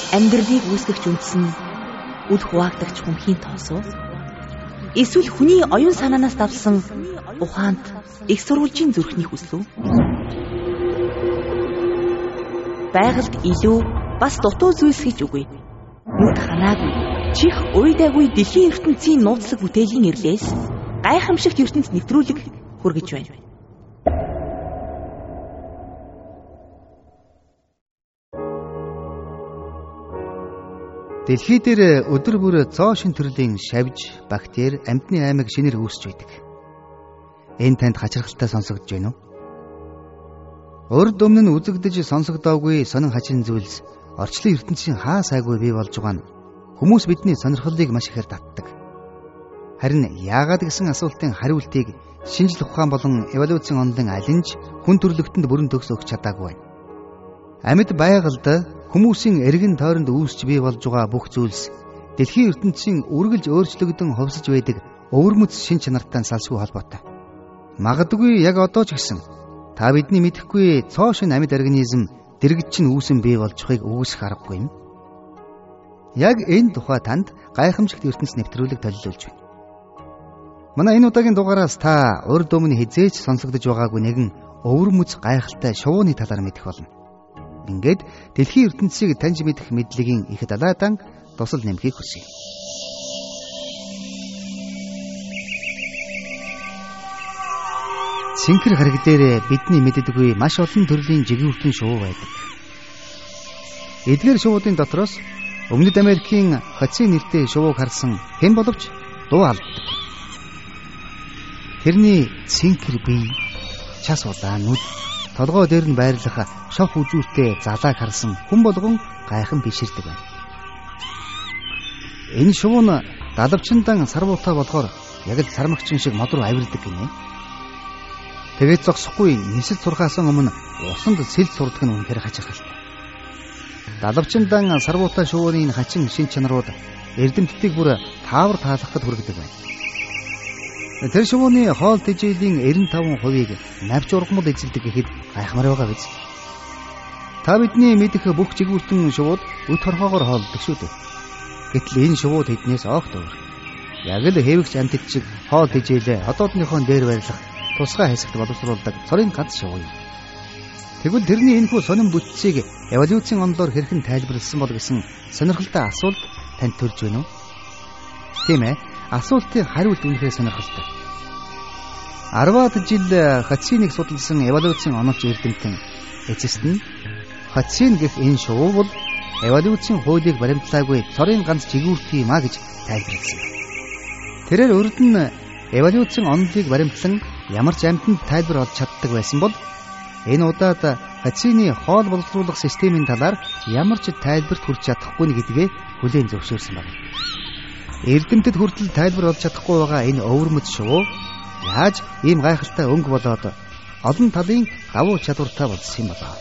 амьдралыг үүсгэгч үндсэн үл хуваагдагч хүмхийн тоосоо эсвэл хүний оюун санаанаас давсан ухаанд их сурвалжийн зүрхний хүслүү байгальд илүү бас дутуу зүйлс гэж үгүй. Нүд ханаагүй чих уйдаагүй дэлхийн ертөнцийн нууцлаг бүтээлийн эрлээс гайхамшигт ертөнц нэвтрүүлэг хүргэж байна. Дэлхий дээр өдөр бүр цоо шин төрлийн шавж, бактери, амьтны аймаг шинээр үүсч байдаг. Энэ танд хачирхалтай сонсогдож байна уу? Урд өмнө нь үзэгдэж сонсогдоогүй сонин хачин зүйлс орчлон ертөнцийн хаа сайгүй бий болж байгаа нь хүмүүс бидний сонирхлыг маш ихээр татдаг. Харин яагаад гэсэн асуултын хариултыг шинжлэх ухаан болон эволюцийн онолын алинж хүн төрлөختөнд бүрэн төгс өгч чадаагүй байна. Амьд байгальд хүмүүсийн эргэн тойронд үүсч бий болж байгаа бүх зүйлс дэлхийн ертөнцийн үргэлж өөрчлөгдөн хувьсаж байдаг өвөрмөц шин чанартай салшгүй холбоотой. Магадгүй яг одоо ч гэсэн та бидний мэдэхгүй цоо шин амьд организм дэргэд чинь үүсэн бий болж байгааг үгүйсэх аргагүй юм. Яг энэ тухай танд гайхамшигт ертөнц нэвтрүүлэг төлөвлөж байна. Манай энэ удаагийн дугаараас та урд өмнө хизээч сонсогдож байгаагүй нэгэн өвөрмөц гайхалтай шувууны талаар мэдэх болно. Ингээд дэлхийн ертөнцийг таньж мэдэх мэдлэгийн их далайдан тусал нэмхийг хүсье. Цэнхэр хариг дээр бидний мэддэггүй маш олон төрлийн жигүүртэн шувуу байдаг. Эдгээр шувуудын дотроос Өмнөд Америкийн хоцын нэртэй шувууг харсан хэн боловч дуу алддаг. Тэрний цэнхэр бие, час удаан нүд, толгой дээр нь байрлах шов үзүүртэй залааг харсан хүн болгон гайхан биширдэг байна. Энэ шувуу нь далавчиндан сарвуутай болохоор яг л сармагчин шиг мод руу авирдаг гинэ. Тэгээд зогсохгүй нисэл сурхаас өмнө усанд сэлж сурдаг нь үнэхээр хачирхалтай. Далавчиндан сарвуутай шувууны энэ хачин шин чанарууд эрдэмтдийг бүр таавар таалахад хүргэдэг байна. Тэр шувууны хоол тэжээлийн 95%-ийг навч ургамал эзэлдэг гэхэд гайхмаар байгаа биз. Та бидний мэдэх бүх жигүүртэн шувууд өд хорхоогоор хоолдог шүү дээ. Гэтэл энэ шувууд хэднээс огт өөр. Яг л хэвэгч амтд шиг хоол тэжээлээ одоодныхон дээр байрлах тусгай хэсэгт боловсруулдаг цорын ганц шувуу юм. Тэгвэл тэрний энэхүү сонин бүтцийг эволюцийн онолоор хэрхэн тайлбарласан бол гэсэн сонирхолтой асуулт танд төрж байна уу? Тийм ээ. Асуултын хариулт үнэхээр сонирхолтой. 10-аад жил хоциныг судалсан эволюцийн онолч эрдэмтэн эцэст нь хоцин гэх энэ шувуу бол эволюцийн хуулийг баримтлаагүй цорын ганц жигүүрт юм а гэж тайлбарласан. Тэрээр урд нь эволюцийн онолыг баримтлан ямар ч амьтанд тайлбар олж чаддаг байсан бол энэ удаад хоцины хоол боловсруулах системийн талаар ямар ч тайлбарт хүрч чадахгүй гэдгээ хүлээн зөвшөөрсөн байна. Эрдэмтэд хүртэл тайлбар олж чадахгүй байгаа энэ өвөрмөц шувуу яаж ийм гайхалтай өнгө болоод олон талын гавуу чадвартай болсон юм болоо.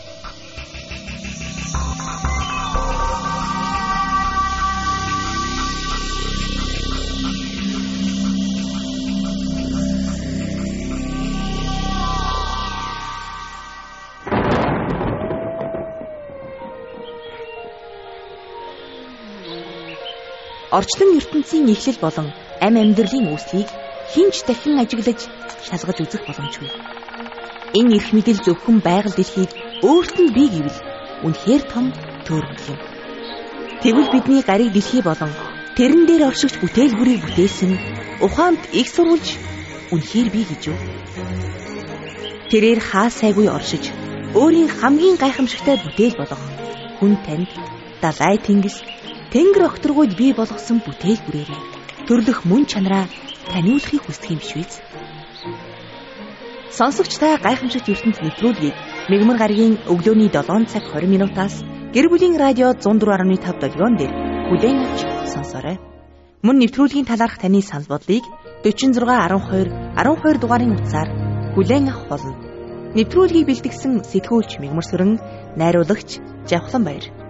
Орчлон ертөнцийн эхлэл болон амьд амьдралын үүслийг хинч дахин ажиглаж шалгаж үзэх боломжгүй. Энэ эрх мэдэл зөвхөн байгаль дэлхийг өөрт нь бий гэвэл үнэхээр том төөрөмөл юм. Тэгвэл бидний гариг дэлхий болон тэрэн дээр оршигч бүтээл бүрийг бүтээсэн ухаанд их сурвалж үнэхээр бий гэж юу? Тэрээр хаа сайгүй оршиж өөрийн хамгийн гайхамшигтай бүтээл болох хүн танд далай тэнгис Тэнгэр огторгойд бий болгосон бүтээл бүрээрээ төрлөх мөн чанараа таниулахыг хүсдэг юм биш үү? Сонсогч та гайхамшигт ертөнц нэвтрүүлгийг Мегмар гарагийн өглөөний 7 цаг 20 минутаас гэр бүлийн радио 104.5 долгион дээр бүлээн авч сонсоорой. Мөн нэвтрүүлгийн талаарх таны санал бодлыг 46 12 12 дугаарын утсаар бүлээн авах болно. Нэвтрүүлгийг бэлтгэсэн сэтгүүлч Мегмар Сүрэн, найруулагч Жавхлан Баяр.